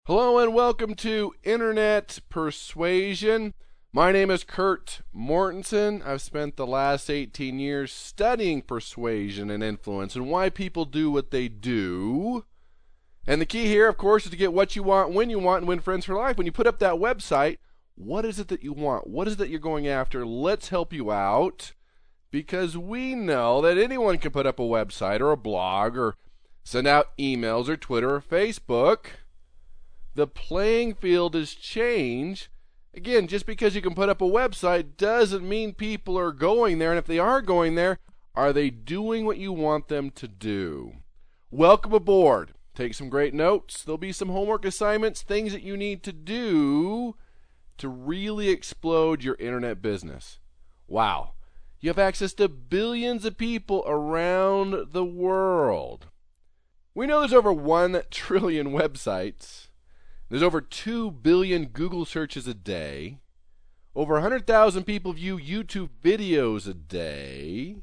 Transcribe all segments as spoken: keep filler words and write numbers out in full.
Hello and welcome to Internet Persuasion. My name is Kurt Mortensen. I've spent the last eighteen years studying persuasion and influence and why people do what they do. And the key here, of course, is to get what you want, when you want, and win friends for life. When you put up that website, what is it that you want? What is it that you're going after? Let's help you out, because we know that anyone can put up a website or a blog or send out emails or Twitter or Facebook. The playing field has changed. Again, just because you can put up a website doesn't mean people are going there. And if they are going there, are they doing what you want them to do? Welcome aboard. Take some great notes. There'll be some homework assignments, things that you need to do to really explode your internet business. Wow. You have access to billions of people around the world. We know there's over one trillion websites. There's over two billion Google searches a day. Over one hundred thousand people view YouTube videos a day.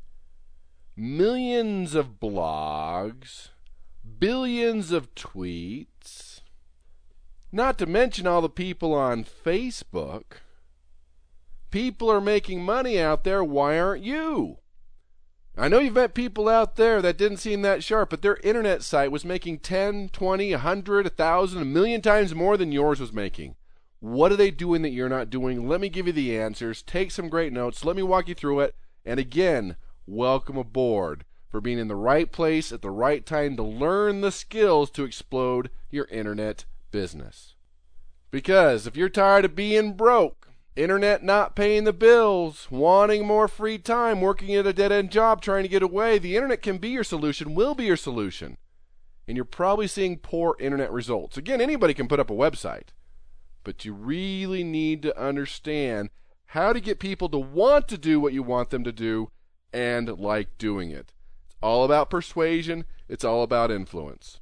Millions of blogs. Billions of tweets. Not to mention all the people on Facebook. People are making money out there. Why aren't you? I know you've met people out there that didn't seem that sharp, but their internet site was making ten, twenty, a hundred, a thousand, a million times more than yours was making. What are they doing that you're not doing? Let me give you the answers. Take some great notes. Let me walk you through it. And again, welcome aboard for being in the right place at the right time to learn the skills to explode your internet business. Because if you're tired of being broke, internet not paying the bills, wanting more free time, working at a dead-end job, trying to get away, the internet can be your solution, will be your solution. And you're probably seeing poor internet results. Again, anybody can put up a website, but you really need to understand how to get people to want to do what you want them to do and like doing it. It's all about persuasion. It's all about influence.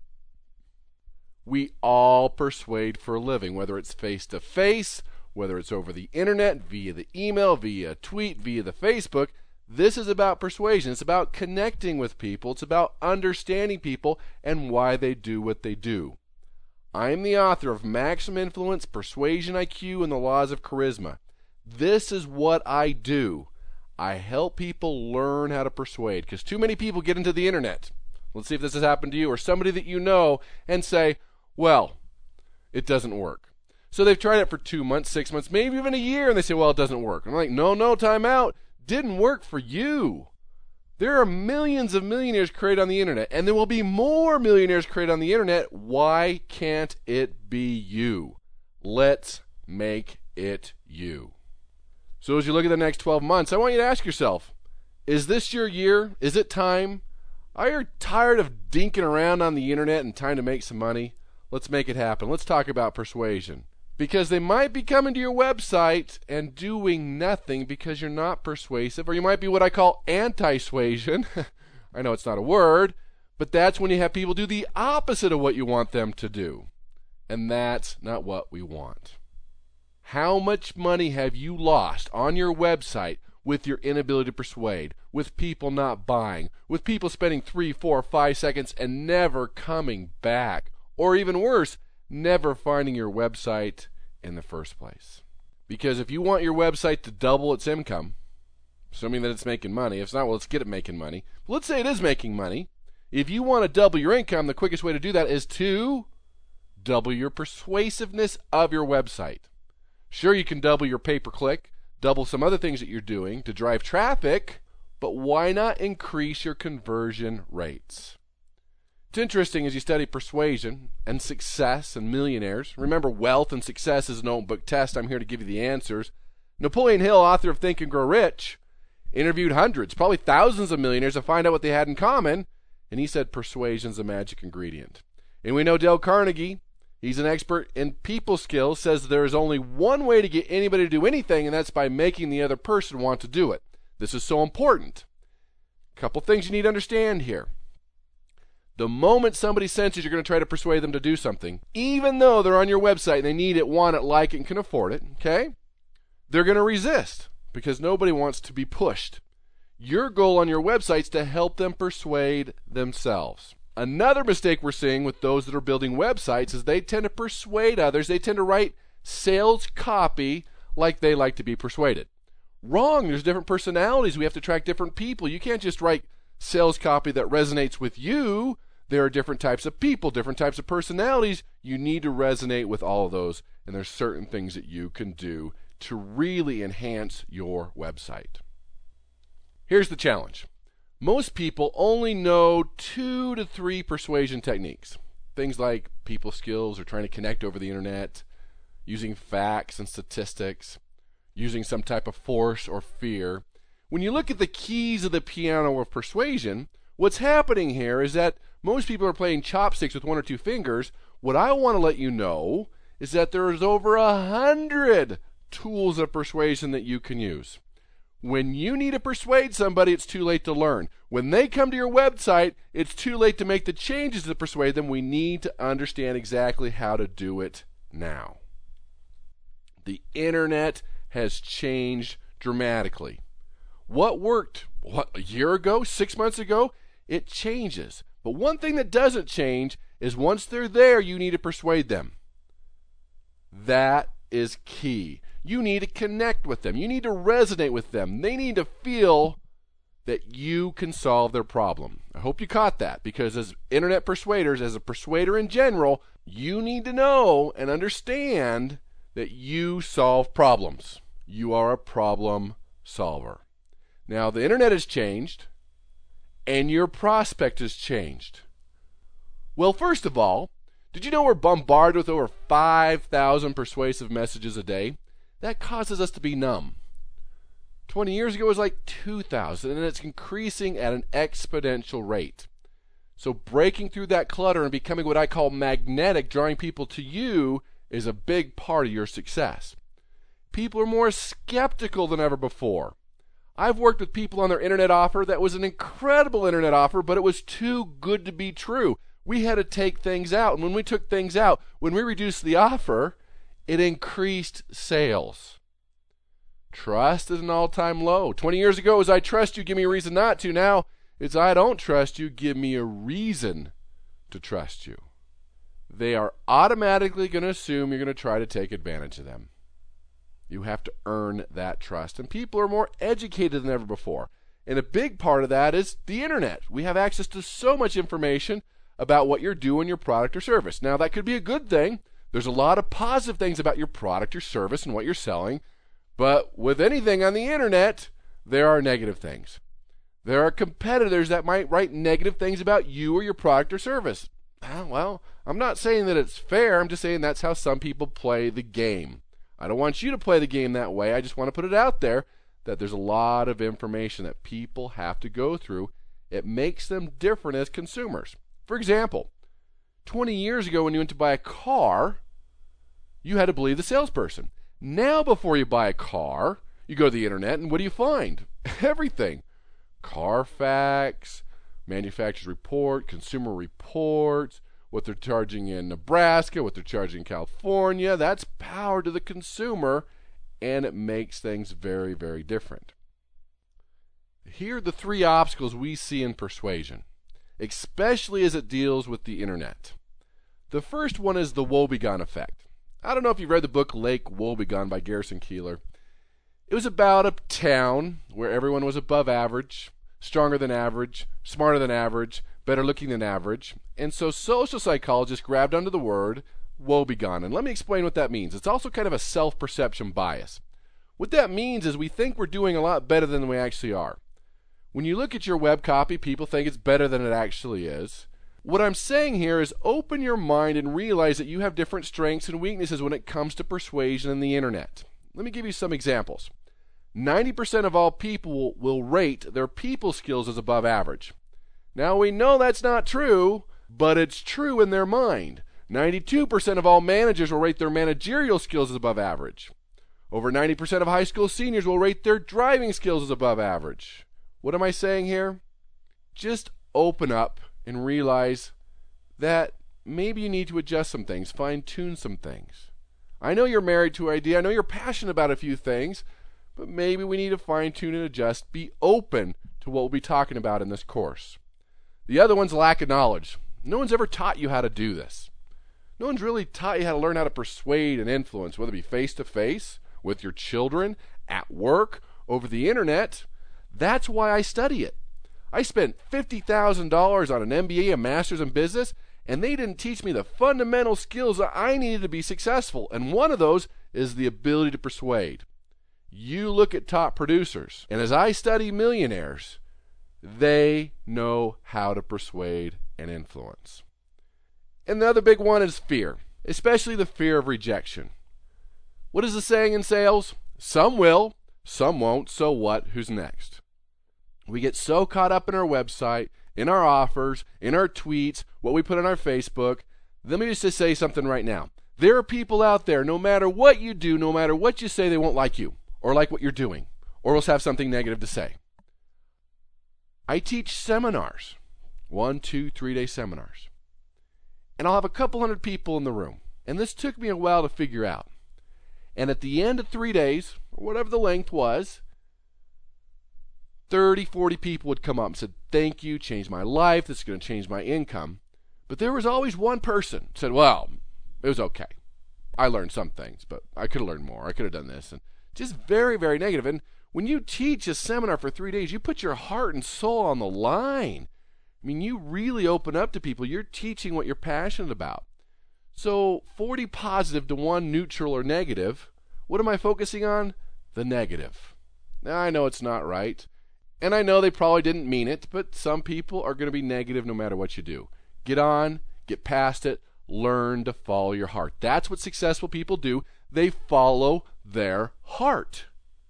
We all persuade for a living, whether it's face-to-face, whether it's over the internet, via the email, via tweet, via the Facebook. This is about persuasion. It's about connecting with people. It's about understanding people and why they do what they do. I am the author of Maximum Influence, Persuasion I Q, and the Laws of Charisma. This is what I do. I help people learn how to persuade, because too many people get into the internet. Let's see if this has happened to you or somebody that you know and say, well, it doesn't work. So they've tried it for two months, six months, maybe even a year, and they say, well, it doesn't work. I'm like, no, no, time out. Didn't work for you. There are millions of millionaires created on the internet, and there will be more millionaires created on the internet. Why can't it be you? Let's make it you. So as you look at the next twelve months, I want you to ask yourself, is this your year? Is it time? Are you tired of dinking around on the internet and trying to make some money? Let's make it happen. Let's talk about persuasion. Because they might be coming to your website and doing nothing because you're not persuasive, or you might be what I call anti-suasion. I know it's not a word, but that's when you have people do the opposite of what you want them to do. And that's not what we want. How much money have you lost on your website with your inability to persuade, with people not buying, with people spending three, four, five seconds and never coming back, or even worse, never finding your website in the first place? Because if you want your website to double its income, assuming that it's making money, if it's not, well, let's get it making money. But let's say it is making money. If you want to double your income, the quickest way to do that is to double your persuasiveness of your website. Sure, you can double your pay-per-click, double some other things that you're doing to drive traffic, but why not increase your conversion rates? It's interesting as you study persuasion and success and millionaires. Remember, wealth and success is an open book test. I'm here to give you the answers. Napoleon Hill, author of Think and Grow Rich, interviewed hundreds, probably thousands of millionaires to find out what they had in common, and he said persuasion's a magic ingredient. And we know Dale Carnegie, he's an expert in people skills, says there is only one way to get anybody to do anything, and that's by making the other person want to do it. This is so important. A couple things you need to understand here. The moment somebody senses you're going to try to persuade them to do something, even though they're on your website and they need it, want it, like it, and can afford it, okay, they're going to resist because nobody wants to be pushed. Your goal on your website is to help them persuade themselves. Another mistake we're seeing with those that are building websites is they tend to persuade others. They tend to write sales copy like they like to be persuaded. Wrong. There's different personalities. We have to attract different people. You can't just write sales copy that resonates with you. There are different types of people, different types of personalities. You need to resonate with all of those, and there's certain things that you can do to really enhance your website. Here's the challenge. Most people only know two to three persuasion techniques. Things like people skills or trying to connect over the internet, using facts and statistics, using some type of force or fear. When you look at the keys of the piano of persuasion, what's happening here is that most people are playing chopsticks with one or two fingers. What I want to let you know is that there's over a hundred tools of persuasion that you can use. When you need to persuade somebody, it's too late to learn. When they come to your website, it's too late to make the changes to persuade them. We need to understand exactly how to do it now. The internet has changed dramatically. What worked what, a year ago, six months ago, it changes. But one thing that doesn't change is once they're there, you need to persuade them. That is key. You need to connect with them. You need to resonate with them. They need to feel that you can solve their problem. I hope you caught that, because as internet persuaders, as a persuader in general, you need to know and understand that you solve problems. You are a problem solver. Now, the internet has changed, and your prospect has changed. Well, first of all, did you know we're bombarded with over five thousand persuasive messages a day? That causes us to be numb. twenty years ago it was like two thousand, and it's increasing at an exponential rate. So breaking through that clutter and becoming what I call magnetic, drawing people to you, is a big part of your success. People are more skeptical than ever before. I've worked with people on their internet offer that was an incredible internet offer, but it was too good to be true. We had to take things out, and when we took things out, when we reduced the offer, it increased sales. Trust is an all-time low. twenty years ago it was I trust you, give me a reason not to. Now it's I don't trust you, give me a reason to trust you. They are automatically going to assume you're going to try to take advantage of them. You have to earn that trust. And people are more educated than ever before. And a big part of that is the internet. We have access to so much information about what you're doing, your product or service. Now, that could be a good thing. There's a lot of positive things about your product, your service, and what you're selling. But with anything on the internet, there are negative things. There are competitors that might write negative things about you or your product or service. Well, I'm not saying that it's fair. I'm just saying that's how some people play the game. I don't want you to play the game that way. I just want to put it out there that there's a lot of information that people have to go through. It makes them different as consumers. For example, twenty years ago when you went to buy a car, you had to believe the salesperson. Now before you buy a car, you go to the internet, and what do you find? Everything. Carfax, manufacturer's report, consumer reports, what they're charging in Nebraska, what they're charging in California. That's power to the consumer, and it makes things very, very different. Here are the three obstacles we see in persuasion, especially as it deals with the internet. The first one is the woebegone effect. I don't know if you've read the book Lake Woebegone by Garrison Keillor. It was about a town where everyone was above average, stronger than average, smarter than average, better looking than average. And so social psychologists grabbed onto the word woebegone. And let me explain what that means. It's also kind of a self-perception bias. What that means is we think we're doing a lot better than we actually are. When you look at your web copy, people think it's better than it actually is. What I'm saying here is open your mind and realize that you have different strengths and weaknesses when it comes to persuasion and the internet. Let me give you some examples. ninety percent of all people will rate their people skills as above average. Now we know that's not true, but it's true in their mind. ninety-two percent of all managers will rate their managerial skills as above average. Over ninety percent of high school seniors will rate their driving skills as above average. What am I saying here? Just open up and realize that maybe you need to adjust some things, fine-tune some things. I know you're married to an idea. I know you're passionate about a few things, but maybe we need to fine-tune and adjust. Be open to what we'll be talking about in this course. The other one's lack of knowledge. No one's ever taught you how to do this. No one's really taught you how to learn how to persuade and influence, whether it be face-to-face, with your children, at work, over the internet. That's why I study it. I spent fifty thousand dollars on an M B A, a master's in business, and they didn't teach me the fundamental skills that I needed to be successful. And one of those is the ability to persuade. You look at top producers, and as I study millionaires, they know how to persuade and influence. And the other big one is fear, especially the fear of rejection. What is the saying in sales? Some will, some won't, so what? Who's next? We get so caught up in our website, in our offers, in our tweets, what we put on our Facebook. Let me just say something right now. There are people out there, no matter what you do, no matter what you say, they won't like you or like what you're doing or else have something negative to say. I teach seminars, one, two, three-day seminars. And I'll have a couple hundred people in the room. And this took me a while to figure out. And at the end of three days, or whatever the length was, thirty, forty people would come up and said, thank you, changed my life, this is going to change my income. But there was always one person who said, well, it was okay. I learned some things, but I could have learned more. I could have done this. And just very, very negative. And when you teach a seminar for three days, you put your heart and soul on the line. I mean, you really open up to people. You're teaching what you're passionate about. So forty positive to one neutral or negative. What am I focusing on? The negative. Now, I know it's not right. And I know they probably didn't mean it, but some people are going to be negative no matter what you do. Get on, get past it, learn to follow your heart. That's what successful people do. They follow their heart.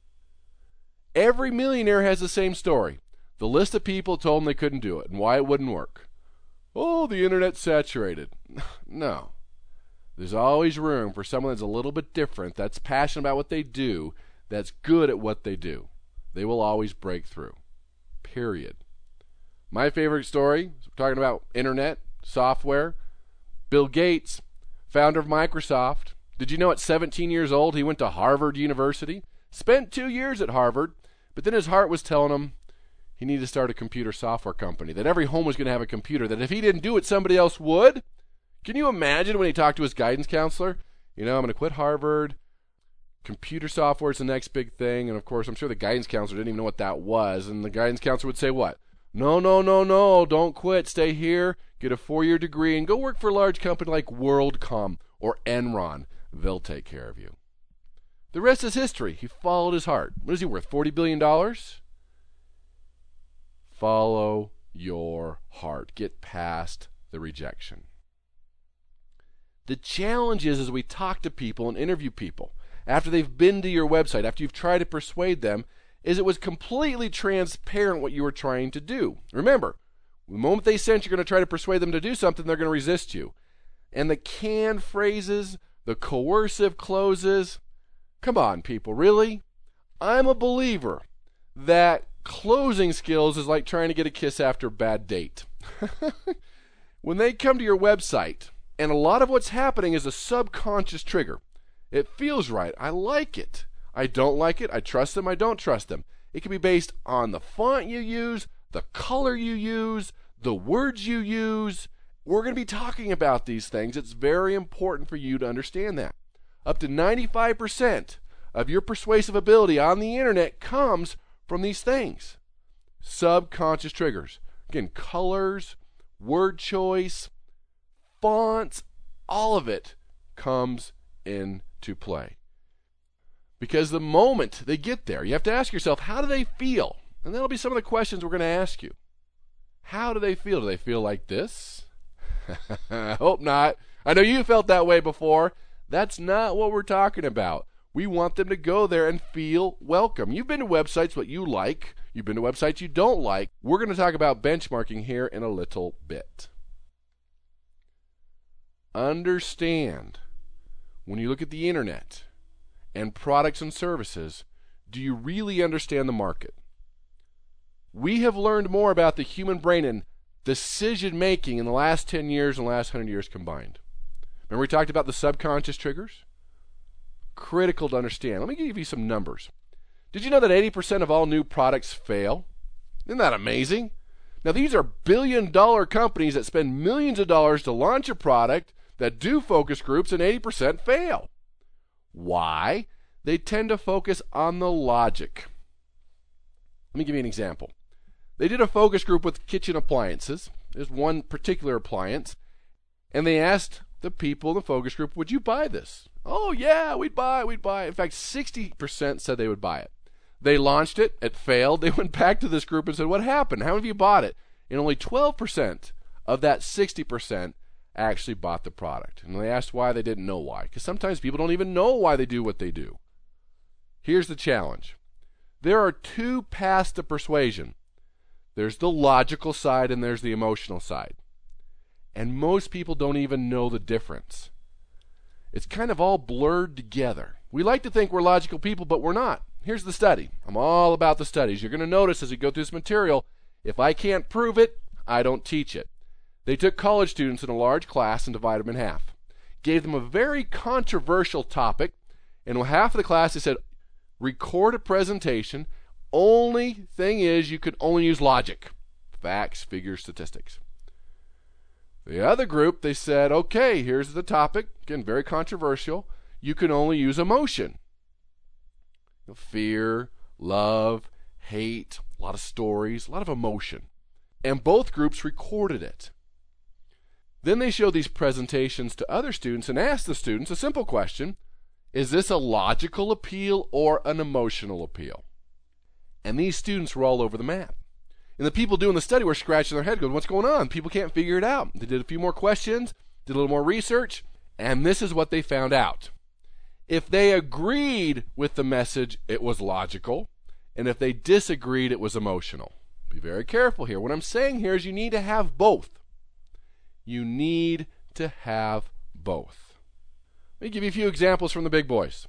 Every millionaire has the same story. The list of people told them they couldn't do it and why it wouldn't work. Oh, the internet's saturated. No. There's always room for someone that's a little bit different, that's passionate about what they do, that's good at what they do. They will always break through. Period. My favorite story, we're talking about internet, software. Bill Gates, founder of Microsoft. Did you know at seventeen years old he went to Harvard University? Spent two years at Harvard, but then his heart was telling him he needed to start a computer software company, that every home was going to have a computer, that if he didn't do it, somebody else would. Can you imagine when he talked to his guidance counselor? You know, I'm going to quit Harvard. Computer software is the next big thing. And, of course, I'm sure the guidance counselor didn't even know what that was. And the guidance counselor would say what? No, no, no, no, don't quit. Stay here, get a four-year degree, and go work for a large company like WorldCom or Enron. They'll take care of you. The rest is history. He followed his heart. What is he worth, forty billion dollars? Follow your heart. Get past the rejection. The challenge is as we talk to people and interview people, after they've been to your website, after you've tried to persuade them, is it was completely transparent what you were trying to do. Remember, the moment they sense you're going to try to persuade them to do something, they're going to resist you. And the canned phrases, the coercive closes, come on, people, really? I'm a believer that closing skills is like trying to get a kiss after a bad date. When they come to your website, and a lot of what's happening is a subconscious trigger. It feels right. I like it. I don't like it. I trust them. I don't trust them. It can be based on the font you use, the color you use, the words you use. We're going to be talking about these things. It's very important for you to understand that. Up to ninety-five percent of your persuasive ability on the internet comes from these things. Subconscious triggers. Again, colors, word choice, fonts, all of it comes into play. Because the moment they get there, you have to ask yourself, how do they feel? And that'll be some of the questions we're going to ask you. How do they feel? Do they feel like this? I hope not. I know you felt that way before. That's not what we're talking about. We want them to go there and feel welcome. You've been to websites what you like. You've been to websites you don't like. We're going to talk about benchmarking here in a little bit. Understand, when you look at the internet and products and services, do you really understand the market? We have learned more about the human brain and decision making in the last ten years and the last one hundred years combined. Remember we talked about the subconscious triggers? Critical to understand. Let me give you some numbers. Did you know that eighty percent of all new products fail? Isn't that amazing? Now, these are billion-dollar companies that spend millions of dollars to launch a product that do focus groups, and eighty percent fail. Why? They tend to focus on the logic. Let me give you an example. They did a focus group with kitchen appliances. There's one particular appliance, and they asked the people in the focus group, would you buy this? Oh, yeah, we'd buy it, we'd buy it. In fact, sixty percent said they would buy it. They launched it, it failed. They went back to this group and said, what happened? How many of you bought it? And only twelve percent of that sixty percent actually bought the product. And they asked why. They didn't know why. Because sometimes people don't even know why they do what they do. Here's the challenge. There are two paths to persuasion. There's the logical side and there's the emotional side. And most people don't even know the difference. It's kind of all blurred together. We like to think we're logical people, but we're not. Here's the study. I'm all about the studies. You're going to notice as we go through this material, if I can't prove it, I don't teach it. They took college students in a large class and divided them in half. Gave them a very controversial topic, and half of the class they said, record a presentation. Only thing is you could only use logic. Facts, figures, statistics. The other group, they said, okay, here's the topic. Again, very controversial. You can only use emotion. Fear, love, hate, a lot of stories, a lot of emotion. And both groups recorded it. Then they showed these presentations to other students and asked the students a simple question. Is this a logical appeal or an emotional appeal? And these students were all over the map. And the people doing the study were scratching their head going, what's going on? People can't figure it out. They did a few more questions, did a little more research, and this is what they found out. If they agreed with the message, it was logical. And if they disagreed, it was emotional. Be very careful here. What I'm saying here is you need to have both. You need to have both. Let me give you a few examples from the big boys.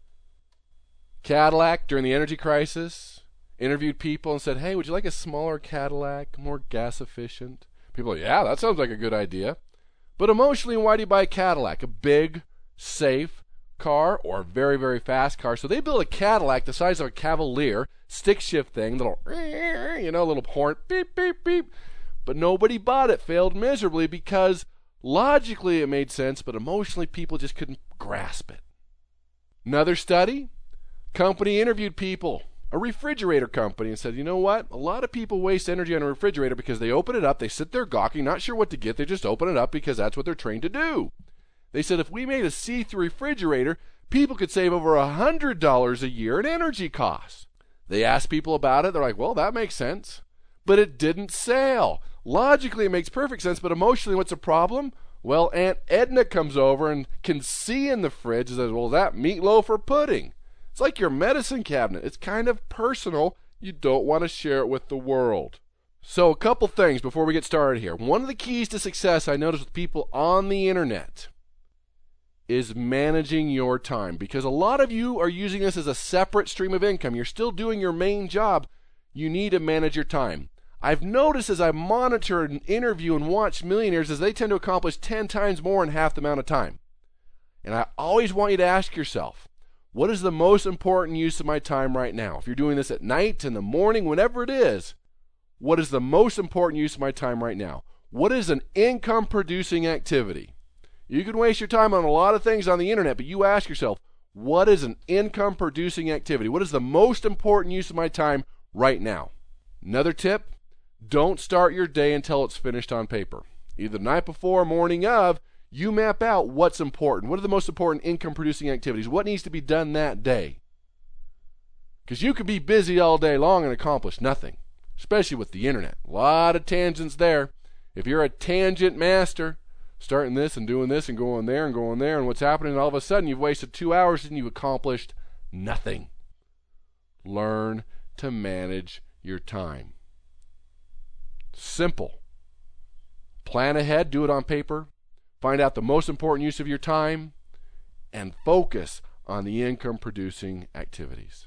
Cadillac, during the energy crisis, interviewed people and said, hey, would you like a smaller Cadillac, more gas efficient? People are, yeah, that sounds like a good idea. But emotionally, why do you buy a Cadillac? A big, safe car or a very, very fast car. So they built a Cadillac the size of a Cavalier, stick shift thing, little, you know, little horn, beep, beep, beep. But nobody bought it, failed miserably because logically it made sense, but emotionally people just couldn't grasp it. Another study, company interviewed people, a refrigerator company, and said, you know what? A lot of people waste energy on a refrigerator because they open it up, they sit there gawking, not sure what to get, they just open it up because that's what they're trained to do. They said if we made a see-through refrigerator, people could save over one hundred dollars a year in energy costs. They asked people about it. They're like, well, that makes sense. But it didn't sell. Logically, it makes perfect sense, but emotionally, what's the problem? Well, Aunt Edna comes over and can see in the fridge and says, well, is that meatloaf or pudding? It's like your medicine cabinet. It's kind of personal. You don't want to share it with the world. So a couple things before we get started here. One of the keys to success I notice with people on the internet is managing your time, because a lot of you are using this as a separate stream of income. You're still doing your main job. You need to manage your time. I've noticed as I monitor and interview and watch millionaires as they tend to accomplish ten times more in half the amount of time. And I always want you to ask yourself, what is the most important use of my time right now? If you're doing this at night, in the morning, whenever it is, what is the most important use of my time right now? What is an income producing activity? You can waste your time on a lot of things on the internet, but you ask yourself, what is an income producing activity? What is the most important use of my time right now? Another tip, don't start your day until it's finished on paper. Either the night before or morning of, you map out what's important. What are the most important income producing activities? What needs to be done that day? Because you could be busy all day long and accomplish nothing, especially with the internet. A lot of tangents there. If you're a tangent master, starting this and doing this and going there and going there, and what's happening, and all of a sudden you've wasted two hours and you've accomplished nothing. Learn to manage your time. Simple. Plan ahead, do it on paper, find out the most important use of your time, and focus on the income producing activities.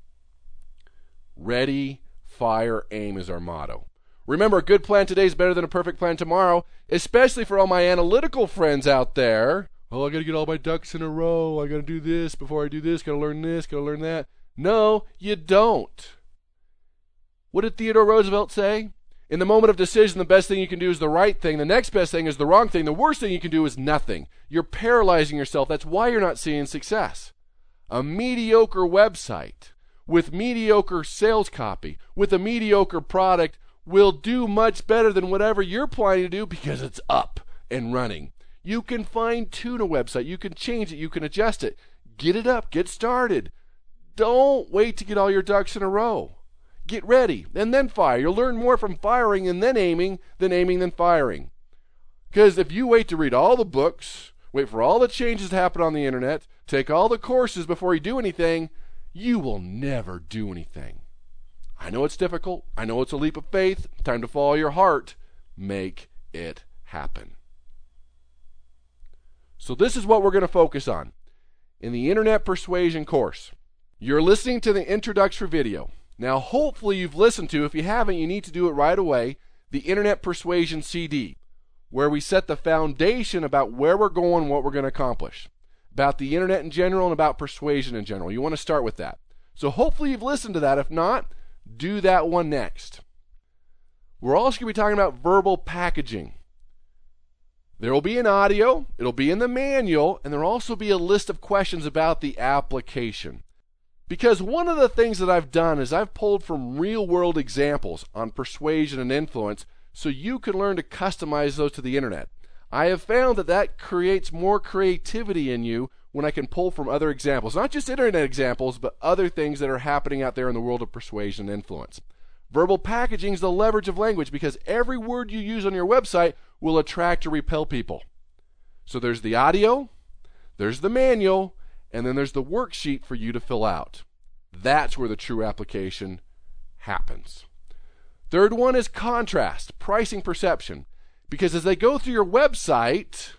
Ready, fire, aim is our motto. Remember, a good plan today is better than a perfect plan tomorrow, especially for all my analytical friends out there. Oh, I got to get all my ducks in a row. I got to do this before I do this. Got to learn this. Got to learn that. No, you don't. What did Theodore Roosevelt say? In the moment of decision, the best thing you can do is the right thing. The next best thing is the wrong thing. The worst thing you can do is nothing. You're paralyzing yourself. That's why you're not seeing success. A mediocre website with mediocre sales copy, with a mediocre product, will do much better than whatever you're planning to do because it's up and running. You can fine-tune a website. You can change it. You can adjust it. Get it up. Get started. Don't wait to get all your ducks in a row. Get ready and then fire. You'll learn more from firing and then aiming than aiming than firing. Because if you wait to read all the books, wait for all the changes to happen on the internet, take all the courses before you do anything, you will never do anything. I know it's difficult. I know it's a leap of faith. Time to follow your heart. Make it happen. So this is what we're going to focus on in the Internet Persuasion course. You're listening to the introductory video. Now, hopefully you've listened to, if you haven't, you need to do it right away, the Internet Persuasion C D, where we set the foundation about where we're going and what we're going to accomplish, about the Internet in general and about persuasion in general. You want to start with that. So hopefully you've listened to that. If not, do that one next. We're also going to be talking about verbal packaging. There will be an audio, it'll be in the manual, and there will also be a list of questions about the application. Because one of the things that I've done is I've pulled from real-world examples on persuasion and influence so you can learn to customize those to the internet. I have found that that creates more creativity in you when I can pull from other examples. Not just internet examples, but other things that are happening out there in the world of persuasion and influence. Verbal packaging is the leverage of language because every word you use on your website will attract or repel people. So there's the audio, there's the manual, and then there's the worksheet for you to fill out. That's where the true application happens. Third one is contrast, pricing perception. Because as they go through your website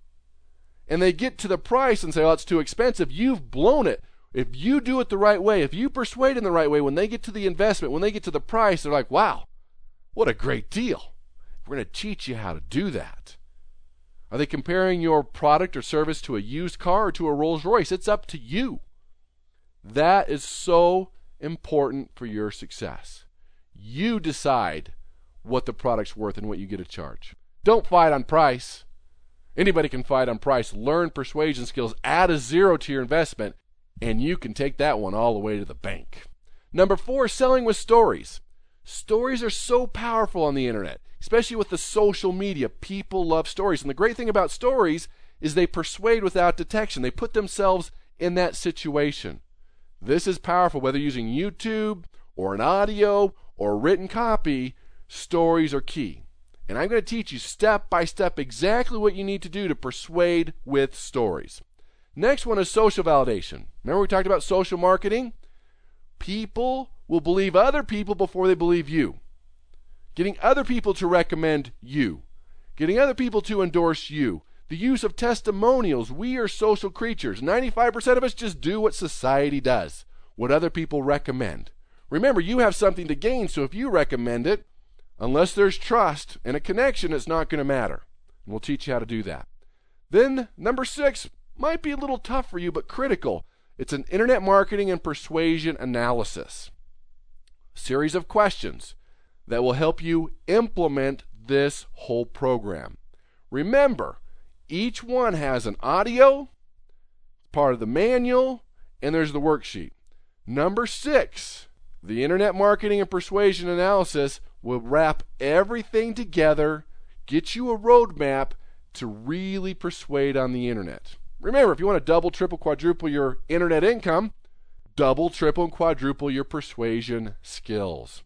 and they get to the price and say, oh, it's too expensive, you've blown it. If you do it the right way, if you persuade in the right way, when they get to the investment, when they get to the price, they're like, wow, what a great deal. We're going to teach you how to do that. Are they comparing your product or service to a used car or to a Rolls Royce? It's up to you. That is so important for your success. You decide what the product's worth and what you get to charge. Don't fight on price. Anybody can fight on price. Learn persuasion skills. Add a zero to your investment, and you can take that one all the way to the bank. Number four, selling with stories. Stories are so powerful on the internet, especially with the social media. People love stories. And the great thing about stories is they persuade without detection. They put themselves in that situation. This is powerful, whether using YouTube or an audio or written copy, stories are key. And I'm going to teach you step by step exactly what you need to do to persuade with stories. Next one is social validation. Remember we talked about social marketing? People will believe other people before they believe you. Getting other people to recommend you. Getting other people to endorse you. The use of testimonials. We are social creatures. ninety-five percent of us just do what society does, what other people recommend. Remember, you have something to gain, so if you recommend it, unless there's trust and a connection, it's not going to matter. And we'll teach you how to do that. Then, number six might be a little tough for you, but critical. It's an internet marketing and persuasion analysis. A series of questions that will help you implement this whole program. Remember, each one has an audio, part of the manual, and there's the worksheet. Number six, the internet marketing and persuasion analysis will wrap everything together, get you a roadmap to really persuade on the internet. Remember, if you want to double, triple, quadruple your internet income, double, triple, and quadruple your persuasion skills.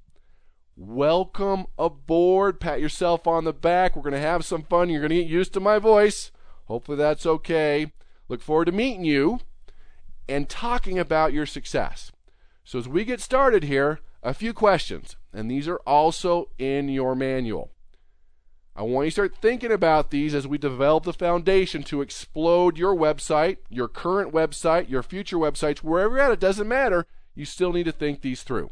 Welcome aboard. Pat yourself on the back. We're going to have some fun. You're going to get used to my voice. Hopefully that's okay. Look forward to meeting you and talking about your success. So as we get started here, a few questions, and these are also in your manual. I want you to start thinking about these as we develop the foundation to explode your website, your current website, your future websites, wherever you're at, it doesn't matter. You still need to think these through.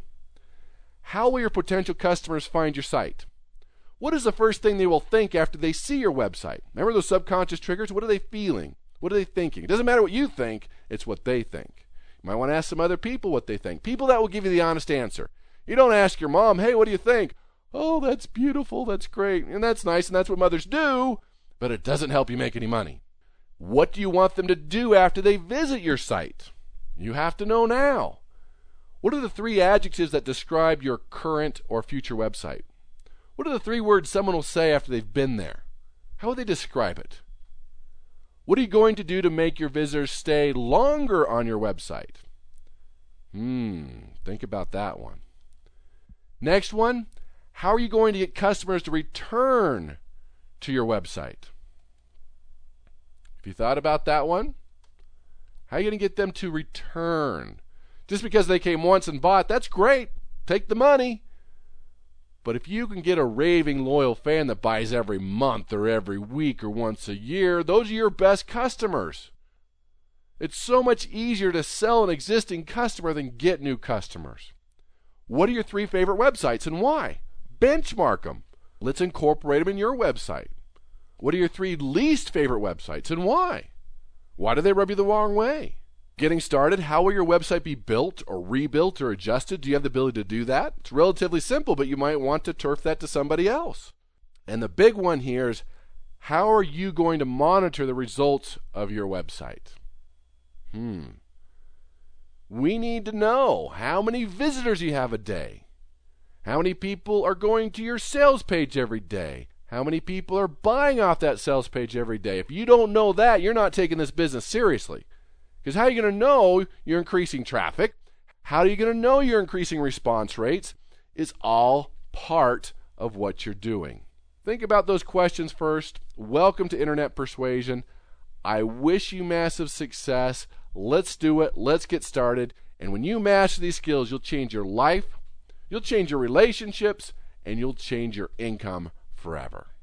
How will your potential customers find your site? What is the first thing they will think after they see your website? Remember those subconscious triggers? What are they feeling? What are they thinking? It doesn't matter what you think, it's what they think. You might want to ask some other people what they think. People that will give you the honest answer. You don't ask your mom, hey, what do you think? Oh, that's beautiful. That's great. And that's nice. And that's what mothers do. But it doesn't help you make any money. What do you want them to do after they visit your site? You have to know now. What are the three adjectives that describe your current or future website? What are the three words someone will say after they've been there? How would they describe it? What are you going to do to make your visitors stay longer on your website? Hmm, think about that one. Next one, how are you going to get customers to return to your website? If you thought about that one, how are you going to get them to return? Just because they came once and bought, that's great. Take the money. But if you can get a raving loyal fan that buys every month or every week or once a year, those are your best customers. It's so much easier to sell an existing customer than get new customers. What are your three favorite websites and why? Benchmark them. Let's incorporate them in your website. What are your three least favorite websites and why? Why do they rub you the wrong way? Getting started, how will your website be built or rebuilt or adjusted? Do you have the ability to do that? It's relatively simple, but you might want to turf that to somebody else. And the big one here is, how are you going to monitor the results of your website? Hmm. We need to know how many visitors you have a day. How many people are going to your sales page every day? How many people are buying off that sales page every day? If you don't know that, you're not taking this business seriously. Because how are you going to know you're increasing traffic? How are you going to know you're increasing response rates? It's all part of what you're doing. Think about those questions first. Welcome to Internet Persuasion. I wish you massive success. Let's do it. Let's get started. And when you master these skills, you'll change your life, you'll change your relationships, and you'll change your income forever.